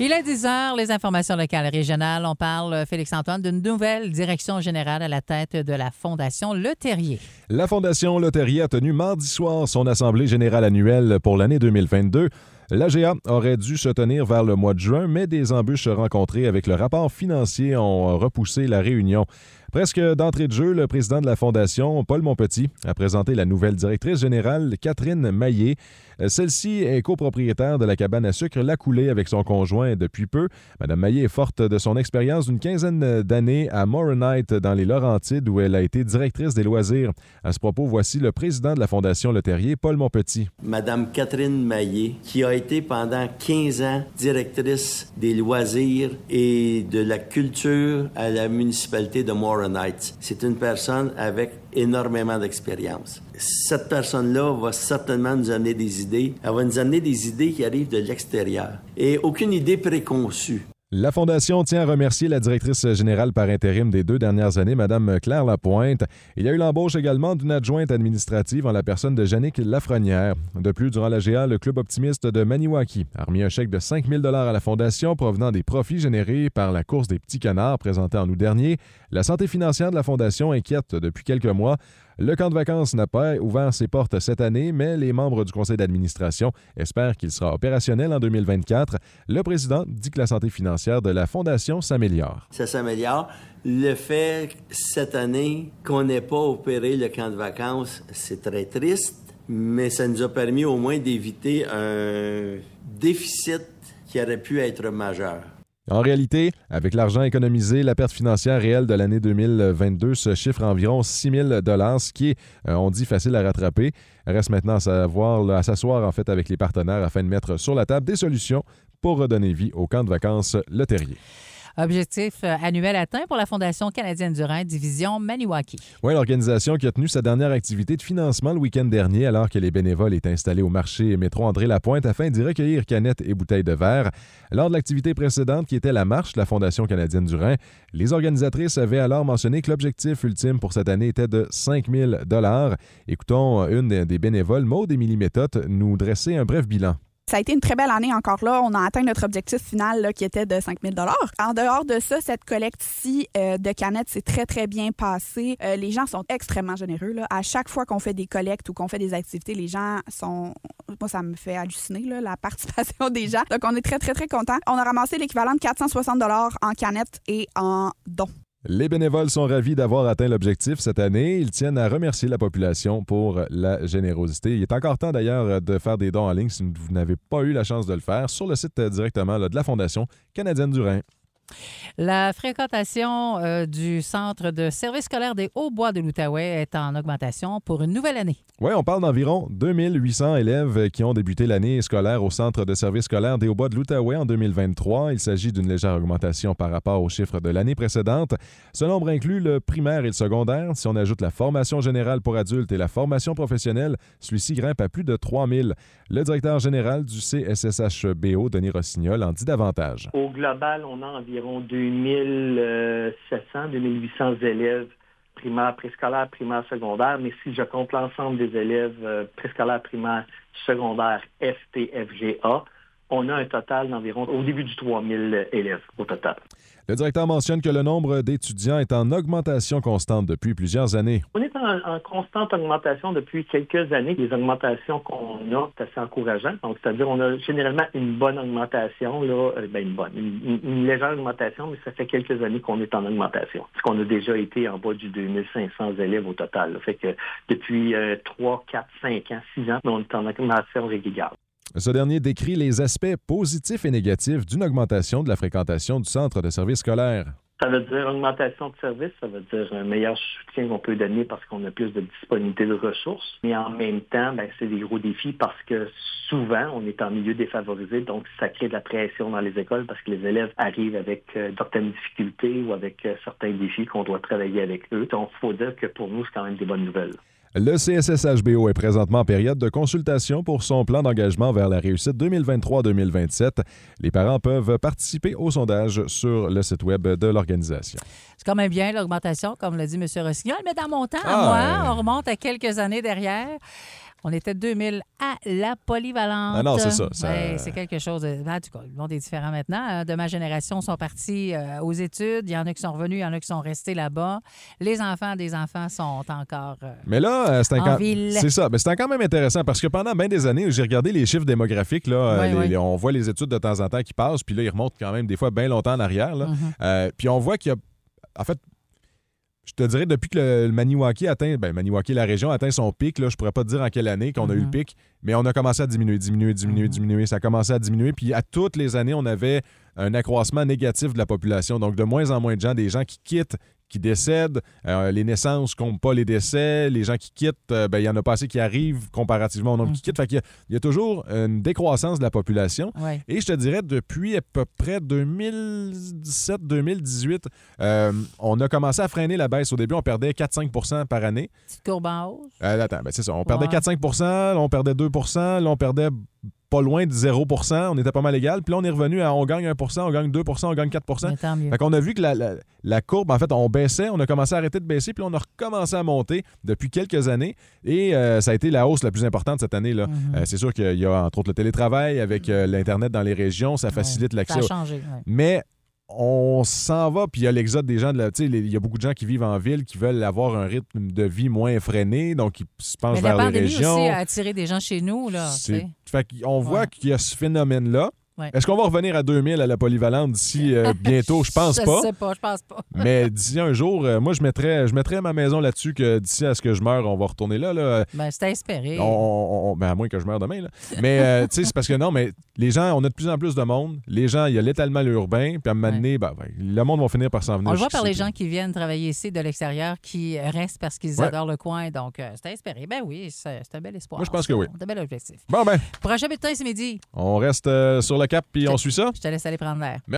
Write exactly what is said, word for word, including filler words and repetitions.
Il est dix heures, les informations locales et régionales. On parle, Félix-Antoine, d'une nouvelle direction générale à la tête de la Fondation Leterrier. La Fondation Leterrier a tenu mardi soir son assemblée générale annuelle pour l'année deux mille vingt-deux. L'A G A aurait dû se tenir vers le mois de juin, mais des embûches rencontrées avec le rapport financier ont repoussé la réunion. Presque d'entrée de jeu, le président de la Fondation, Paul Monpetit, a présenté la nouvelle directrice générale, Catherine Maillé. Celle-ci est copropriétaire de la cabane à sucre La Coulée avec son conjoint depuis peu. Madame Maillé est forte de son expérience d'une quinzaine d'années à Moronite dans les Laurentides où elle a été directrice des loisirs. À ce propos, voici le président de la Fondation Leterrier, Paul Monpetit. Madame Catherine Maillé, qui a été pendant quinze ans directrice des loisirs et de la culture à la municipalité de Moronite. C'est une personne avec énormément d'expérience. Cette personne-là va certainement nous amener des idées. Elle va nous amener des idées qui arrivent de l'extérieur et aucune idée préconçue. La Fondation tient à remercier la directrice générale par intérim des deux dernières années, Mme Claire Lapointe. Il y a eu l'embauche également d'une adjointe administrative en la personne de Jannick Lafrenière. De plus, durant l'A G A, le Club optimiste de Maniwaki a remis un chèque de cinq mille dollars à la Fondation provenant des profits générés par la course des petits canards présentée en août dernier. La santé financière de la Fondation inquiète depuis quelques mois. Le camp de vacances n'a pas ouvert ses portes cette année, mais les membres du conseil d'administration espèrent qu'il sera opérationnel en deux mille vingt-quatre. Le président dit que la santé financière de la Fondation s'améliore. Ça s'améliore. Le fait cette année qu'on n'ait pas opéré le camp de vacances, c'est très triste, mais ça nous a permis au moins d'éviter un déficit qui aurait pu être majeur. En réalité, avec l'argent économisé, la perte financière réelle de l'année deux mille vingt-deux se chiffre à environ six mille dollars, ce qui est, on dit, facile à rattraper. Reste maintenant à savoir, à s'asseoir en fait avec les partenaires afin de mettre sur la table des solutions pour redonner vie au camp de vacances Leterrier. Objectif annuel atteint pour la Fondation canadienne du Rhin, division Maniwaki. Oui, l'organisation qui a tenu sa dernière activité de financement le week-end dernier alors que les bénévoles étaient installés au marché métro André-Lapointe afin d'y recueillir canettes et bouteilles de verre. Lors de l'activité précédente qui était la marche de la Fondation canadienne du Rhin, les organisatrices avaient alors mentionné que l'objectif ultime pour cette année était de cinq mille dollars. Écoutons une des bénévoles, Maud-Émilie Méthode, nous dresser un bref bilan. Ça a été une très belle année encore là. On a atteint notre objectif final là, qui était de cinq mille dollars. En dehors de ça, cette collecte-ci euh, de canettes s'est très, très bien passée. Euh, les gens sont extrêmement généreux. Là. À chaque fois qu'on fait des collectes ou qu'on fait des activités, les gens sont... Moi, ça me fait halluciner, là, la participation des gens. Donc, on est très, très, très contents. On a ramassé l'équivalent de quatre cent soixante dollars en canettes et en dons. Les bénévoles sont ravis d'avoir atteint l'objectif cette année. Ils tiennent à remercier la population pour la générosité. Il est encore temps d'ailleurs de faire des dons en ligne si vous n'avez pas eu la chance de le faire sur le site directement là, de la Fondation canadienne du Rhin. La fréquentation euh, du centre de service scolaire des Hauts-Bois de l'Outaouais est en augmentation pour une nouvelle année. Oui, on parle d'environ deux mille huit cents élèves qui ont débuté l'année scolaire au centre de service scolaire des Hauts-Bois de l'Outaouais en deux mille vingt-trois. Il s'agit d'une légère augmentation par rapport aux chiffres de l'année précédente. Ce nombre inclut le primaire et le secondaire. Si on ajoute la formation générale pour adultes et la formation professionnelle, celui-ci grimpe à plus de trois mille. Le directeur général du C S S H B O, Denis Rossignol, en dit davantage. Au global, on a environ deux mille sept cents, deux mille huit cents élèves primaires, préscolaires, primaires, secondaires. Mais si je compte l'ensemble des élèves euh, préscolaires, primaires, secondaires, F T F G A, on a un total d'environ, au début du trois mille élèves au total. Le directeur mentionne que le nombre d'étudiants est en augmentation constante depuis plusieurs années. On est en, en constante augmentation depuis quelques années. Les augmentations qu'on a, c'est assez encourageant. Donc, c'est-à-dire on a généralement une bonne augmentation, là, euh, ben une bonne, une, une légère augmentation, mais ça fait quelques années qu'on est en augmentation. Parce qu'on a déjà été en bas du deux mille cinq cents élèves au total. Là. Fait que depuis euh, trois, quatre, cinq ans, six ans, on est en augmentation régulière. Ce dernier décrit les aspects positifs et négatifs d'une augmentation de la fréquentation du centre de service scolaire. Ça veut dire augmentation de services, ça veut dire un meilleur soutien qu'on peut donner parce qu'on a plus de disponibilité de ressources. Mais en même temps, ben, c'est des gros défis parce que souvent, on est en milieu défavorisé, donc ça crée de la pression dans les écoles parce que les élèves arrivent avec euh, certaines difficultés ou avec euh, certains défis qu'on doit travailler avec eux. Donc, il faut dire que pour nous, c'est quand même des bonnes nouvelles. Le C S S H B O est présentement en période de consultation pour son plan d'engagement vers la réussite deux mille vingt-trois deux mille vingt-sept. Les parents peuvent participer au sondage sur le site web de l'organisation. C'est quand même bien l'augmentation, comme l'a dit M. Rossignol, mais dans mon temps, ah, moi, euh... on remonte à quelques années derrière. On était deux mille à la polyvalente. Ah non, c'est ça. ça... Ouais, c'est quelque chose de... En tout cas, le monde est différent maintenant. De ma génération sont partis euh, aux études. Il y en a qui sont revenus, il y en a qui sont restés là-bas. Les enfants des enfants sont encore euh, Mais là, c'est, en quand... ville. c'est ça. Mais c'est quand même intéressant parce que pendant bien des années, j'ai regardé les chiffres démographiques. Là, oui, les, oui. les, on voit les études de temps en temps qui passent, puis là, ils remontent quand même des fois bien longtemps en arrière. Là. Mm-hmm. Euh, puis on voit qu'il y a... En fait, je te dirais, depuis que le, le Maniwaki atteint, ben Maniwaki, la région, atteint son pic, là, je pourrais pas te dire en quelle année qu'on a Mm-hmm. eu le pic, mais on a commencé à diminuer, diminuer, diminuer, Mm-hmm. diminuer. Ça a commencé à diminuer, puis à toutes les années, on avait un accroissement négatif de la population. Donc, de moins en moins de gens, des gens qui quittent, qui décèdent. Euh, les naissances comptent pas les décès. Les gens qui quittent, euh, ben, il y en a pas assez qui arrivent comparativement au nombre Mm-hmm. qui quittent. Fait qu'il y a, il y a toujours une décroissance de la population. Ouais. Et je te dirais, depuis à peu près deux mille dix-sept deux mille dix-huit, euh, on a commencé à freiner la baisse. Au début, on perdait quatre à cinq pour cent par année. Petite courbe en hausse. Euh, attends, ben c'est ça. On perdait Ouais. quatre à cinq pour cent, là, on perdait deux pour cent, là, on perdait pas loin de zéro pour cent. On était pas mal égal. Puis là, on est revenu à on gagne un pour cent, on gagne deux pour cent, on gagne quatre pour cent. Mais tant mieux. Fait qu'on a vu que la, la, la courbe, en fait, on baissait, on a commencé à arrêter de baisser, puis on a recommencé à monter depuis quelques années. Et euh, ça a été la hausse la plus importante cette année. Là. Mm-hmm. Euh, c'est sûr qu'il y a entre autres le télétravail avec euh, l'Internet dans les régions, ça facilite Ouais. l'accès. Ça a changé. Ouais. Mais on s'en va, puis il y a l'exode des gens. De la, tu sais, les- il y a beaucoup de gens qui vivent en ville qui veulent avoir un rythme de vie moins effréné, donc ils se penchent Mais la vers les pandémie régions. aussi a attiré des gens chez nous. Là, tu C'est- sais. Fait qu'on voit Ouais. qu'il y a ce phénomène-là. Ouais. Est-ce qu'on va revenir à deux mille à la polyvalente d'ici euh, bientôt? Je pense je pas. sais pas, je pense pas. Mais d'ici un jour, euh, moi, je mettrais, je mettrais ma maison là-dessus que d'ici à ce que je meure, on va retourner là. là. Ben, c'est à espérer. On, on- on- ben, à moins que je meure demain. Là. Mais euh, tu sais, c'est parce que non, mais les gens, on a de plus en plus de monde. Les gens, il y a l'étalement urbain. Puis à un moment donné, ben, ben, le monde va finir par s'en venir. On le voit par les jusqu'ici. gens qui viennent travailler ici de l'extérieur, qui restent parce qu'ils Ouais. adorent le coin. Donc, euh, c'est à espérer. Ben oui, c'est, c'est un bel espoir. Moi, je pense ça. que oui. C'est un bel objectif. Bon, ben, Prochain bulletin, c'est midi. on reste euh, sur le cap puis on suit ça. Je te laisse aller prendre l'air.